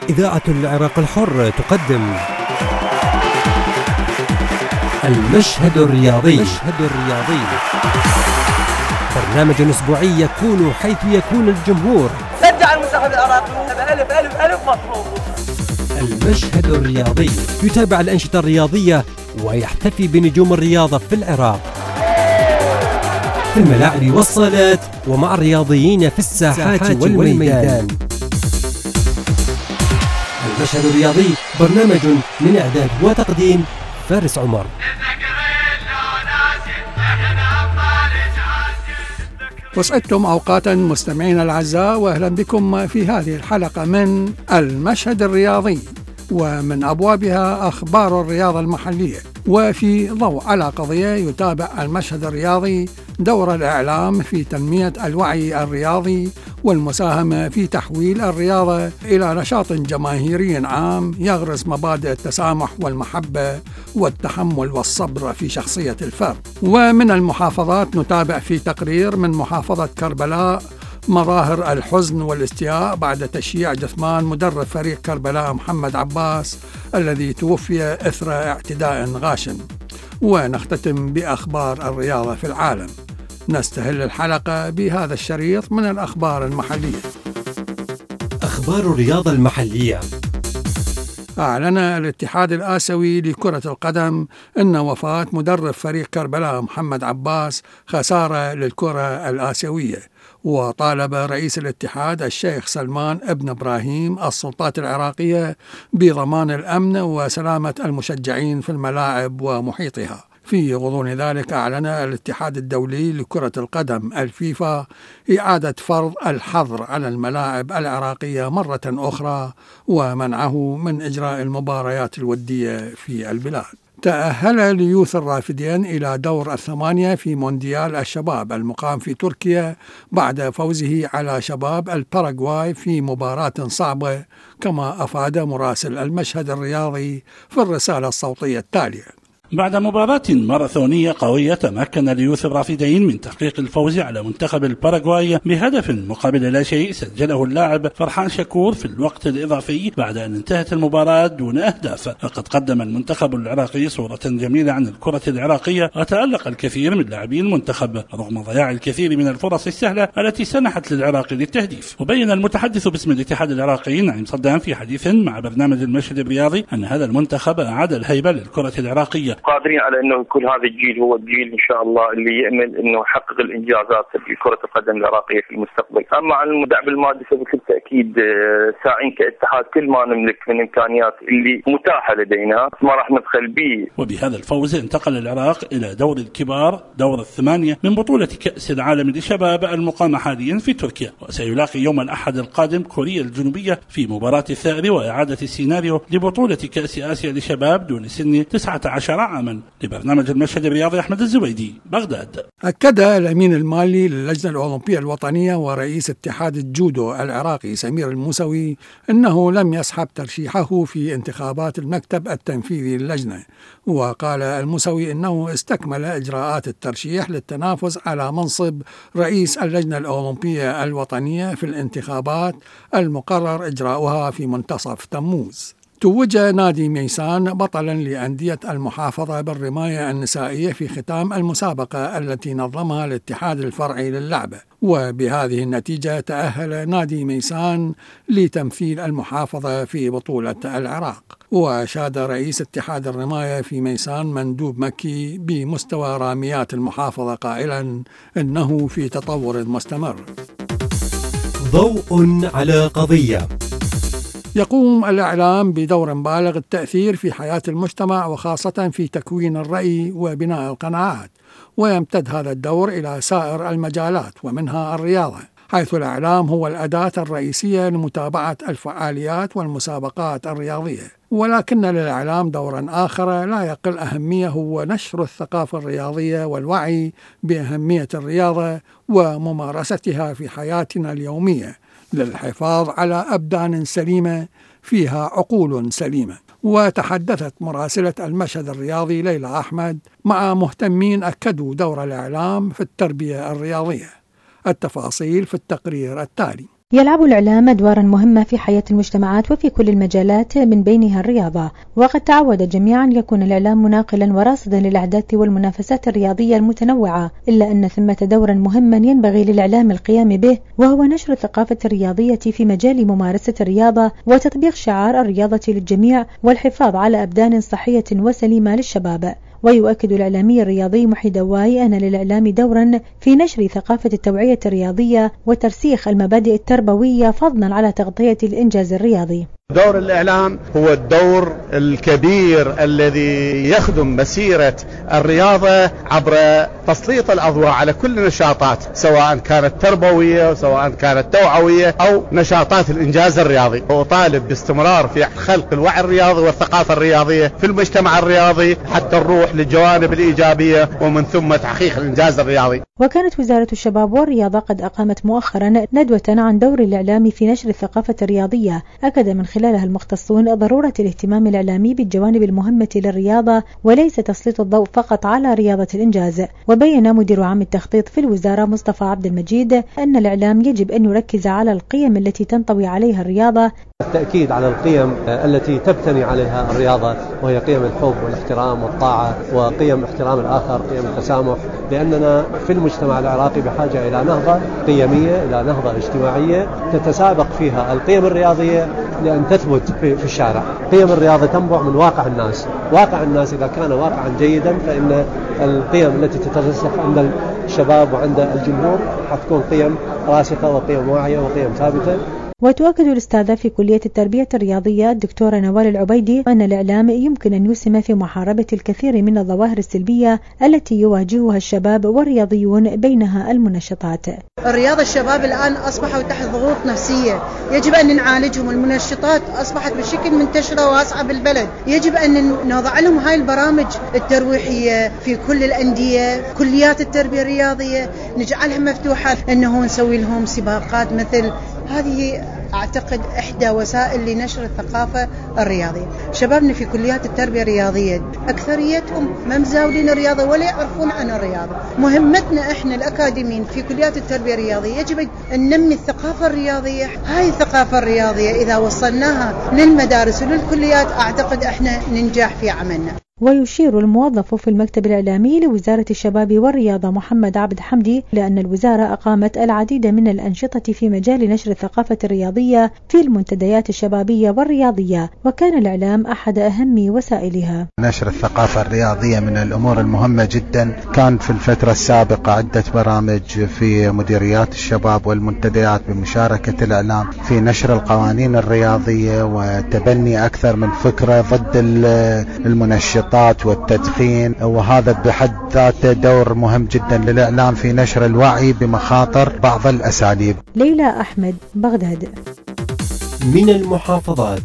إذاعة العراق الحر تقدم المشهد الرياضي. برنامج أسبوعي يكون حيث يكون الجمهور. شجع المنتخب العراقي ألف ألف ألف مطلوب. المشهد الرياضي يتابع الأنشطة الرياضية ويحتفي بنجوم الرياضة في العراق، في الملاعب والصالات ومع الرياضيين في الساحات والميدان. المشهد الرياضي برنامج من إعداد وتقديم فارس عمر. وسعدتم أوقاتا مستمعين الأعزاء، وأهلا بكم في هذه الحلقة من المشهد الرياضي، ومن أبوابها أخبار الرياضة المحلية. وفي ضوء على قضية يتابع المشهد الرياضي دور الإعلام في تنمية الوعي الرياضي والمساهمة في تحويل الرياضة إلى نشاط جماهيري عام يغرس مبادئ التسامح والمحبة والتحمل والصبر في شخصية الفرد. ومن المحافظات نتابع في تقرير من محافظة كربلاء مظاهر الحزن والاستياء بعد تشييع جثمان مدرب فريق كربلاء محمد عباس الذي توفي إثر اعتداء غاشم. ونختتم بأخبار الرياضة في العالم. نستهل الحلقة بهذا الشريط من الأخبار المحلية. أخبار الرياضة المحلية. أعلن الاتحاد الآسيوي لكرة القدم أن وفاة مدرب فريق كربلاء محمد عباس خسارة للكرة الآسيوية، وطالب رئيس الاتحاد الشيخ سلمان ابن إبراهيم السلطات العراقية بضمان الأمن وسلامة المشجعين في الملاعب ومحيطها. في غضون ذلك أعلن الاتحاد الدولي لكرة القدم الفيفا إعادة فرض الحظر على الملاعب العراقية مرة أخرى ومنعه من إجراء المباريات الودية في البلاد. تأهل ليوث الرافدين إلى دور الثمانية في مونديال الشباب المقام في تركيا بعد فوزه على شباب الباراغواي في مباراة صعبة، كما أفاد مراسل المشهد الرياضي في الرسالة الصوتية التالية: بعد مباراة ماراثونية قوية تمكن ليوث الرافدين من تحقيق الفوز على منتخب الباراغواي بهدف مقابل لا شيء سجله اللاعب فرحان شكور في الوقت الإضافي بعد أن انتهت المباراة دون أهداف. فقد قدم المنتخب العراقي صورة جميلة عن الكرة العراقية، وتألق الكثير من لاعبي المنتخب رغم ضياع الكثير من الفرص السهلة التي سنحت للعراق للتهديف. وبين المتحدث باسم الاتحاد العراقي نعيم صدام في حديث مع برنامج المشهد الرياضي أن هذا المنتخب أعاد الهيبة للكرة العراقية، قادرين على انه يكون هذا الجيل هو الجيل ان شاء الله اللي يامل انه يحقق الانجازات في كرة القدم العراقية في المستقبل. اما عن الدعم المادي فبكل تاكيد ساعين كاتحاد كل ما نملك من امكانيات اللي متاحة لدينا ما راح نبخل به. وبهذا الفوز انتقل العراق الى دور الكبار، دور الثمانية من بطولة كأس العالم للشباب المقامة حاليا في تركيا، وسيلاقي يوم الأحد القادم كوريا الجنوبية في مباراة الثأر وإعادة السيناريو لبطولة كأس آسيا للشباب دون سن 19 عاما. لبرنامج المشهد الرياضي أحمد الزويدي، بغداد. أكد الأمين المالي للجنة الأولمبية الوطنية ورئيس اتحاد الجودو العراقي سمير الموسوي أنه لم يسحب ترشيحه في انتخابات المكتب التنفيذي للجنة. وقال الموسوي أنه استكمل إجراءات الترشيح للتنافس على منصب رئيس اللجنة الأولمبية الوطنية في الانتخابات المقرر إجراؤها في منتصف تموز. توج نادي ميسان بطلا لأندية المحافظة بالرماية النسائية في ختام المسابقة التي نظمها الاتحاد الفرعي للعبة، وبهذه النتيجة تأهل نادي ميسان لتمثيل المحافظة في بطولة العراق. وشاد رئيس اتحاد الرماية في ميسان مندوب مكي بمستوى راميات المحافظة قائلا إنه في تطور مستمر. ضوء على قضية. يقوم الإعلام بدور بالغ التأثير في حياة المجتمع وخاصة في تكوين الرأي وبناء القناعات، ويمتد هذا الدور إلى سائر المجالات ومنها الرياضة، حيث الإعلام هو الأداة الرئيسية لمتابعة الفعاليات والمسابقات الرياضية. ولكن للإعلام دورا آخر لا يقل أهمية، هو نشر الثقافة الرياضية والوعي بأهمية الرياضة وممارستها في حياتنا اليومية للحفاظ على أبدان سليمة فيها عقول سليمة. وتحدثت مراسلة المشهد الرياضي ليلى أحمد مع مهتمين أكدوا دور الإعلام في التربية الرياضية. التفاصيل في التقرير التالي. يلعب الإعلام أدوارا مهمة في حياة المجتمعات وفي كل المجالات من بينها الرياضة، وقد تعود جميعا يكون الإعلام مناقلا وراصدا للأحداث والمنافسات الرياضية المتنوعة، إلا أن ثمة دورا مهما ينبغي للإعلام القيام به، وهو نشر الثقافة الرياضية في مجال ممارسة الرياضة وتطبيق شعار الرياضة للجميع والحفاظ على أبدان صحية وسليمة للشباب. ويؤكد الإعلامي الرياضي محي دواي أن للإعلام دورا في نشر ثقافة التوعية الرياضية وترسيخ المبادئ التربوية فضلا على تغطية الإنجاز الرياضي. دور الإعلام هو الدور الكبير الذي يخدم مسيرة الرياضة عبر تسليط الأضواء على كل النشاطات، سواء كانت تربوية سواء كانت توعوية أو نشاطات الإنجاز الرياضي. وطالب باستمرار في خلق الوعي الرياضي والثقافة الرياضية في المجتمع الرياضي حتى نروح للجوانب الإيجابية ومن ثم تحقيق الإنجاز الرياضي. وكانت وزارة الشباب والرياضة قد أقامت مؤخرا ندوة عن دور الإعلام في نشر الثقافة الرياضية، أكد من خلالها المختصون ضرورة الاهتمام الإعلامي بالجوانب المهمة للرياضة وليس تسليط الضوء فقط على رياضة الإنجاز. وبين مدير عام التخطيط في الوزارة مصطفى عبد المجيد أن الإعلام يجب أن يركز على القيم التي تنطوي عليها الرياضة، التأكيد على القيم التي تبتني عليها الرياضة، وهي قيم الحب والاحترام والطاعة وقيم احترام الآخر، قيم التسامح، لأننا في المجتمع العراقي بحاجة إلى نهضة قيمية، إلى نهضة اجتماعية تتسابق فيها القيم الرياضية لأن تثبت في الشارع. قيم الرياضة تنبع من واقع الناس، واقع الناس إذا كان واقعا جيدا فإن القيم التي تترسخ عند الشباب وعند الجمهور حتكون قيم راسخة وقيم واعية وقيم ثابتة. وتؤكد الأستاذة في كلية التربية الرياضية الدكتورة نوال العبيدي أن الإعلام يمكن أن يسهم في محاربة الكثير من الظواهر السلبية التي يواجهها الشباب والرياضيون، بينها المنشطات. الرياضة الشباب الآن أصبحوا تحت ضغوط نفسية، يجب أن نعالجهم. المنشطات أصبحت بشكل منتشرة واسعة بالبلد، يجب أن نضع لهم هاي البرامج الترويحية في كل الأندية، كليات التربية الرياضية نجعلها مفتوحة، أنه نسوي لهم سباقات مثل هذه. أعتقد إحدى وسائل لنشر الثقافة الرياضية. شبابنا في كليات التربية الرياضية أكثريتهم ما مزاولين الرياضة ولا يعرفون عن الرياضة. مهمتنا إحنا الأكاديميين في كليات التربية الرياضية يجب أن ننمي الثقافة الرياضية. هاي الثقافة الرياضية إذا وصلناها للمدارس وللكليات أعتقد إحنا ننجح في عملنا. ويشير الموظف في المكتب الإعلامي لوزارة الشباب والرياضة محمد عبد حمدي لأن الوزارة أقامت العديد من الأنشطة في مجال نشر الثقافة الرياضية في المنتديات الشبابية والرياضية، وكان الإعلام أحد أهم وسائلها. نشر الثقافة الرياضية من الأمور المهمة جدا. كان في الفترة السابقة عدة برامج في مديريات الشباب والمنتديات بمشاركة الإعلام في نشر القوانين الرياضية وتبني أكثر من فكرة ضد المنشطات والتدخين، وهذا بحد ذاته دور مهم جدا للإعلام في نشر الوعي بمخاطر بعض الأساليب. ليلى أحمد، بغداد. من المحافظات.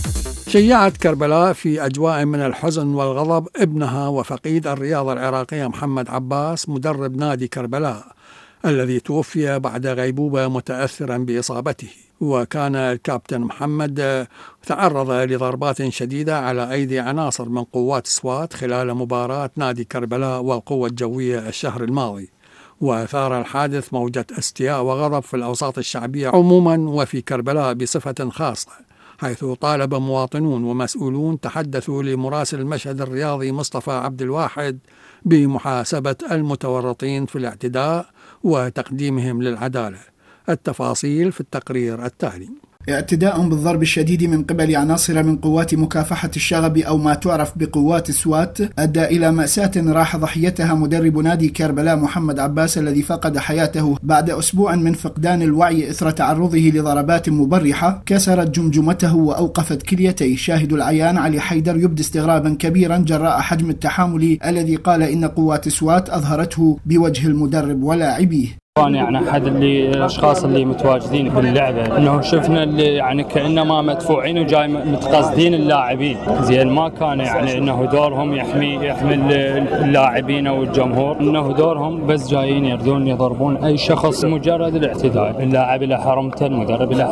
شيعت كربلاء في أجواء من الحزن والغضب ابنها وفقيد الرياضة العراقية محمد عباس مدرب نادي كربلاء الذي توفي بعد غيبوبة متأثرا بإصابته. وكان الكابتن محمد تعرض لضربات شديدة على أيدي عناصر من قوات سوات خلال مباراة نادي كربلاء والقوة الجوية الشهر الماضي، وأثار الحادث موجة استياء وغضب في الأوساط الشعبية عموما وفي كربلاء بصفة خاصة، حيث طالب مواطنون ومسؤولون تحدثوا لمراسل المشهد الرياضي مصطفى عبد الواحد بمحاسبة المتورطين في الاعتداء وتقديمهم للعدالة. التفاصيل في التقرير التالي. اعتداء بالضرب الشديد من قبل عناصر من قوات مكافحة الشغب أو ما تعرف بقوات سوات أدى إلى مأساة راح ضحيتها مدرب نادي كربلاء محمد عباس الذي فقد حياته بعد أسبوع من فقدان الوعي إثر تعرضه لضربات مبرحة كسرت جمجمته وأوقفت كليتيه. شاهد العيان علي حيدر يبدي استغرابا كبيرا جراء حجم التحامل الذي قال إن قوات سوات أظهرته بوجه المدرب ولاعبيه. يعني أحد الأشخاص اللي متواجدين باللعبة إنه شفنا اللي يعني كأنما مدفوعين وجاي متقصدين اللاعبين، زين ما كان يعني إنه دورهم يحمي اللاعبين أو الجمهور، إنه دورهم بس جايين يردون يضربون أي شخص مجرد الاعتداء. اللاعب اللي حرمته، المدرب اللي حرمته.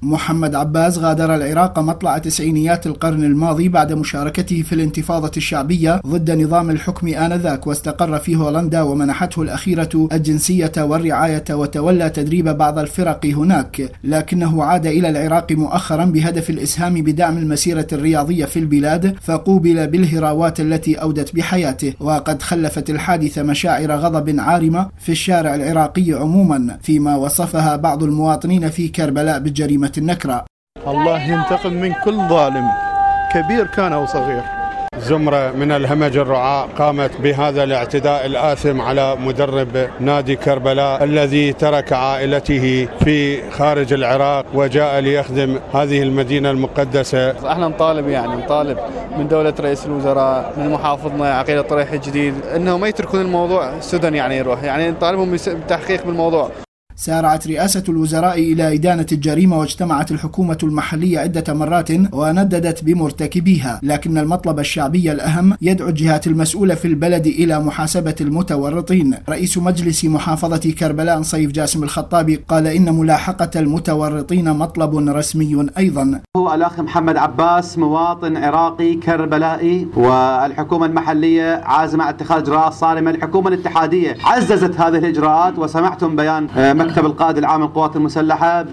محمد عباس غادر العراق مطلع تسعينيات القرن الماضي بعد مشاركته في الانتفاضة الشعبية ضد نظام الحكم آنذاك، واستقر في هولندا ومنحته الأخيرة الجنسية والرعاية، وتولى تدريب بعض الفرق هناك، لكنه عاد إلى العراق مؤخرا بهدف الإسهام بدعم المسيرة الرياضية في البلاد، فقوبل بالهراوات التي أودت بحياته. وقد خلفت الحادثة مشاعر غضب عارمة في الشارع العراقي عموما، فيما وصفها بعض المواطنين في كربلاء بالجريمة النكرة. الله ينتقم من كل ظالم كبير كان أو صغير. زمرة من الهمج الرعاة قامت بهذا الاعتداء الآثم على مدرب نادي كربلاء الذي ترك عائلته في خارج العراق وجاء ليخدم هذه المدينة المقدسة. احنا نطالب من دولة رئيس الوزراء، من محافظنا عقيل الطريح الجديد، انه ما يتركون الموضوع سدى يروح، نطالبهم بالتحقيق بالموضوع. سارعت رئاسة الوزراء إلى إدانة الجريمة، واجتمعت الحكومة المحلية عدة مرات ونددت بمرتكبيها، لكن المطلب الشعبي الأهم يدعو الجهات المسؤولة في البلد إلى محاسبة المتورطين. رئيس مجلس محافظة كربلاء صيف جاسم الخطابي قال إن ملاحقة المتورطين مطلب رسمي أيضا. هو الأخ محمد عباس مواطن عراقي كربلائي، والحكومة المحلية عازمة على اتخاذ إجراءات صارمة. الحكومة الاتحادية عززت هذه الإجراءات، وسمعتم بيان مكتب القائد العام للقوات المسلحة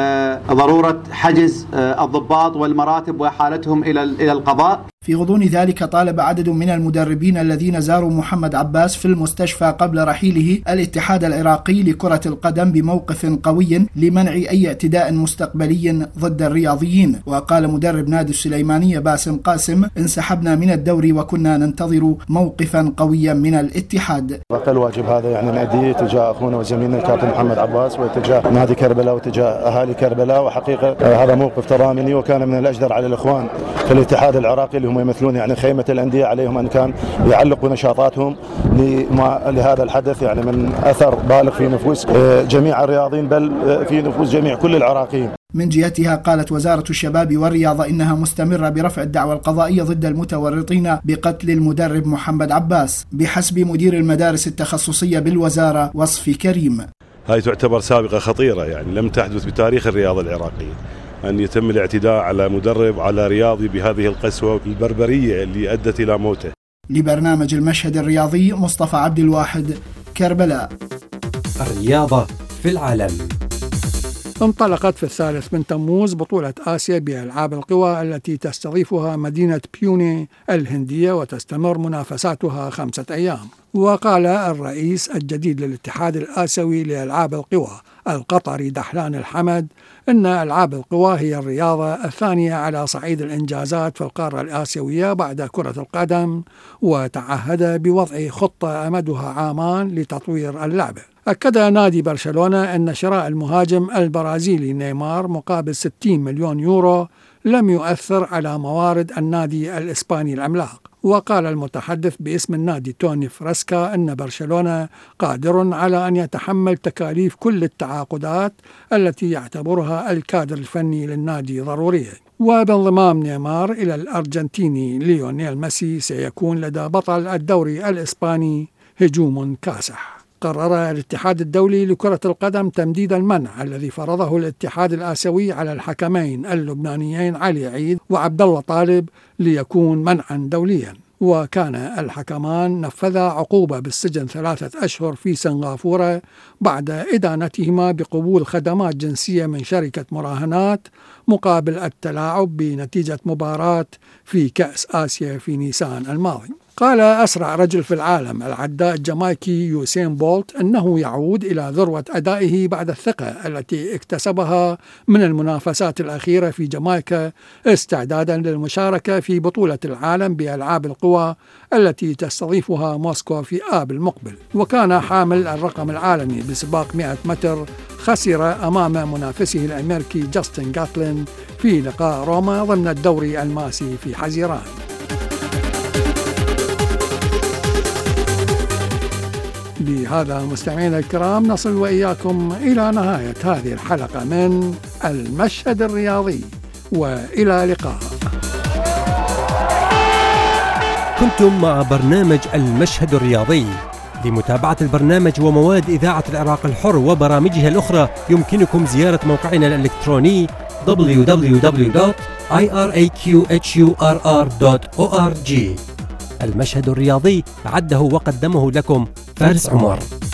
بضرورة حجز الضباط والمراتب وإحالتهم إلى القضاء. في غضون ذلك طالب عدد من المدربين الذين زاروا محمد عباس في المستشفى قبل رحيله الاتحاد العراقي لكرة القدم بموقف قوي لمنع أي اعتداء مستقبلي ضد الرياضيين. وقال مدرب نادي السليمانية باسم قاسم: انسحبنا من الدوري وكنا ننتظر موقفا قويا من الاتحاد. بقى الواجب هذا نأديه تجاه أخونا وزميلنا الكابتن محمد عباس وتجاه نادي كربلاء وتجاه أهالي كربلاء، وحقيقة هذا موقف تضامني، وكان من الأجدر على الإخوان في الاتحاد العراقي اللي هم يمثلون خيمة الأندية عليهم أن كان يعلقوا نشاطاتهم لهذا الحدث، من أثر بالغ في نفوس جميع الرياضيين، بل في نفوس جميع كل العراقيين. من جهتها قالت وزارة الشباب والرياضة إنها مستمرة برفع الدعوى القضائية ضد المتورطين بقتل المدرب محمد عباس، بحسب مدير المدارس التخصصية بالوزارة وصفي كريم. هاي تعتبر سابقة خطيرة لم تحدث بتاريخ الرياضة العراقية، أن يتم الاعتداء على مدرب على رياضي بهذه القسوة البربرية اللي أدت إلى موته. لبرنامج المشهد الرياضي مصطفى عبد الواحد، كربلاء. الرياضة في العالم. انطلقت في 3 تموز بطولة آسيا بألعاب القوى التي تستضيفها مدينة بيوني الهندية، وتستمر منافساتها 5 أيام. وقال الرئيس الجديد للاتحاد الآسيوي لألعاب القوى القطري دحلان الحمد إن ألعاب القوى هي الرياضة الثانية على صعيد الإنجازات في القارة الآسيوية بعد كرة القدم، وتعهد بوضع خطة أمدها عامان لتطوير اللعبة. أكد نادي برشلونة أن شراء المهاجم البرازيلي نيمار مقابل 60 مليون يورو لم يؤثر على موارد النادي الإسباني العملاق. وقال المتحدث باسم النادي توني فريسكا أن برشلونة قادر على أن يتحمل تكاليف كل التعاقدات التي يعتبرها الكادر الفني للنادي ضرورية. وبانضمام نيمار إلى الأرجنتيني ليونيل ميسي سيكون لدى بطل الدوري الإسباني هجوم كاسح. قرر الاتحاد الدولي لكرة القدم تمديد المنع الذي فرضه الاتحاد الآسيوي على الحكمين اللبنانيين علي عيد وعبد الله طالب ليكون منعا دوليا. وكان الحكمان نفذا عقوبة بالسجن 3 أشهر في سنغافورة بعد إدانتهما بقبول خدمات جنسية من شركة مراهنات مقابل التلاعب بنتيجة مباراة في كأس آسيا في نيسان الماضي. قال أسرع رجل في العالم العداء الجامايكي يوسين بولت أنه يعود إلى ذروة أدائه بعد الثقة التي اكتسبها من المنافسات الأخيرة في جامايكا استعدادا للمشاركة في بطولة العالم بألعاب القوى التي تستضيفها موسكو في آب المقبل. وكان حامل الرقم العالمي بسباق 100 متر خسر أمام منافسه الأمريكي جاستن غاتلين في لقاء روما ضمن الدوري الماسي في حزيران. بهذا مستمعينا الكرام نصل وإياكم إلى نهاية هذه الحلقة من المشهد الرياضي، وإلى اللقاء. كنتم مع برنامج المشهد الرياضي. لمتابعة البرنامج ومواد إذاعة العراق الحر وبرامجها الأخرى يمكنكم زيارة موقعنا الإلكتروني www.iraqhurr.org. المشهد الرياضي عده وقدمه لكم فارس عمر.